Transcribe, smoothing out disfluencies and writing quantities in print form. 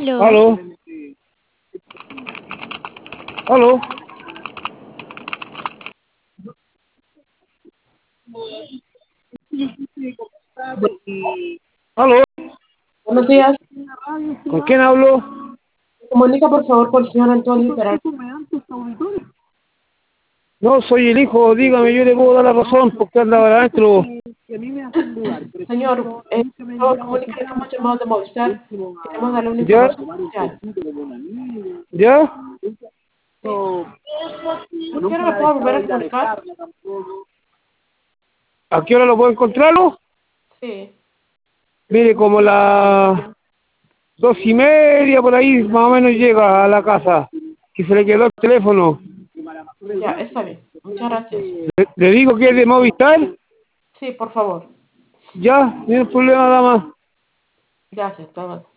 Aló. Aló, aló, aló, Buenos días. ¿con quién hablo? Comunica por favor con el señor Antonio Peralta. No, soy el hijo, dígame, yo le puedo dar la razón porque andaba adentro. Señor, por favor comuníquele que hemos llamado de Movistar. Queremos darle una ¿Ya? información especial. ¿Ya? Sí. ¿A qué hora lo puedo volver a comunicar? ¿A qué hora lo puedo encontrarlo? Sí. Mire, como las 2:30 por ahí más o menos llega a la casa, que se le quedó el teléfono. Ya, está bien. Muchas gracias. Le digo que es de Movistar, Sí, por favor. ya, no hay problema nada más. Gracias, hasta luego.